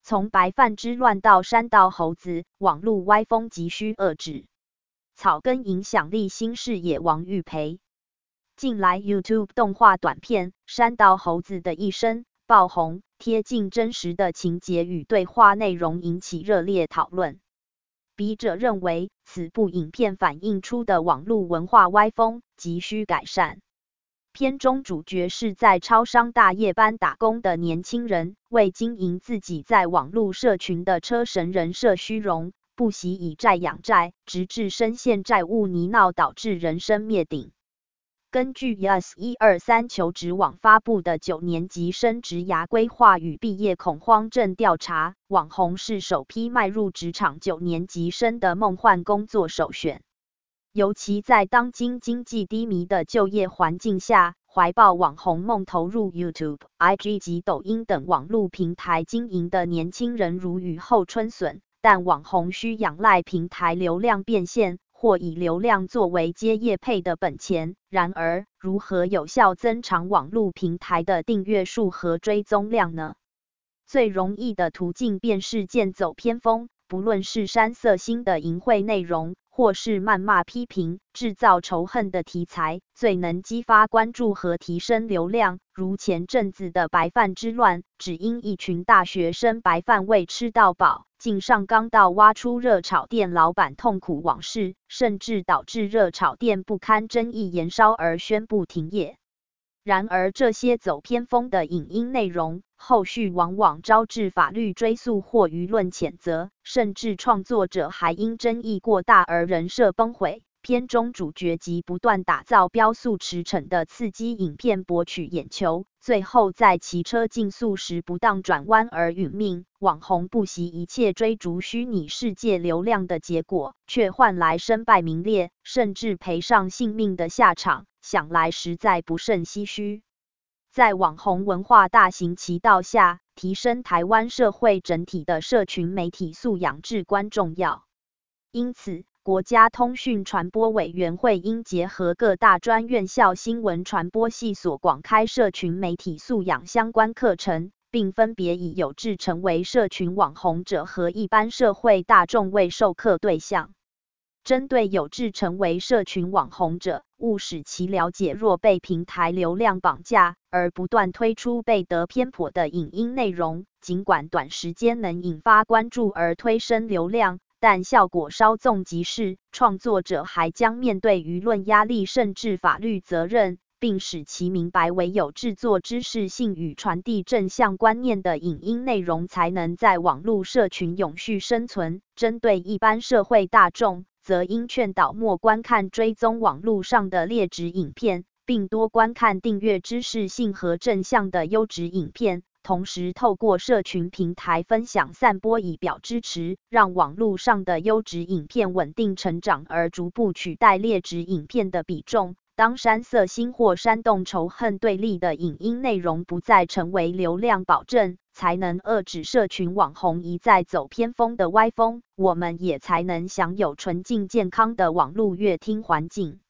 从白饭之乱到山道猴子，网络歪风急需遏制。草根影响力新视野王玉培。近来 YouTube 动画短片《山道猴子的一生》爆红，贴近真实的情节与对话内容引起热烈讨论。笔者认为，此部影片反映出的网络文化歪风急需改善。片中主角是在超商大夜班打工的年轻人，为经营自己在网络社群的车神人设虚荣，不惜以债养债，直至深陷债务泥淖，导致人生灭顶。根据 YES123 求职网发布的9年级生职涯规划与毕业恐慌症调查，网红是首批迈入职场9年级生的梦幻工作首选。尤其在当今经济低迷的就业环境下，怀抱网红梦投入 YouTube、IG 及抖音等网络平台经营的年轻人如雨后春笋，但网红需仰赖平台流量变现，或以流量作为接业配的本钱。然而，如何有效增长网络平台的订阅数和追踪量呢？最容易的途径便是剑走偏锋，不论是煽色腥的淫秽内容，或是谩骂批评、制造仇恨的题材，最能激发关注和提升流量。如前阵子的白饭之乱，只因一群大学生白饭未吃到饱，竟上纲到挖出热炒店老板痛苦往事，甚至导致热炒店不堪争议延烧而宣布停业。然而，这些走偏锋的影音内容，后续往往招致法律追诉或舆论谴责，甚至创作者还因争议过大而人设崩毁。片中主角即不断打造飙速驰骋的刺激影片博取眼球，最后在骑车竞速时不当转弯而殒命。网红不惜一切追逐虚拟世界流量的结果，却换来身败名裂，甚至赔上性命的下场，想来实在不胜唏嘘。在网红文化大行其道下，提升台湾社会整体的社群媒体素养至关重要。因此，国家通讯传播委员会应结合各大专院校新闻传播系所广开社群媒体素养相关课程，并分别以有志成为社群网红者和一般社会大众为授课对象。针对有志成为社群网红者，务使其了解若被平台流量绑架，而不断推出背德偏颇的影音内容，尽管短时间能引发关注而推升流量，但效果稍纵即逝，创作者还将面对舆论压力甚至法律责任，并使其明白唯有制作知识性与传递正向观念的影音内容才能在网络社群永续生存。针对一般社会大众，则应劝导莫观看追踪网络上的劣质影片，并多观看订阅知识性和正向的优质影片，同时透过社群平台分享散播以表支持，让网络上的优质影片稳定成长，而逐步取代劣质影片的比重。当煽色腥或煽动仇恨对立的影音内容不再成为流量保证，才能遏制社群网红一再走偏锋的歪风，我们也才能享有纯净健康的网络乐听环境。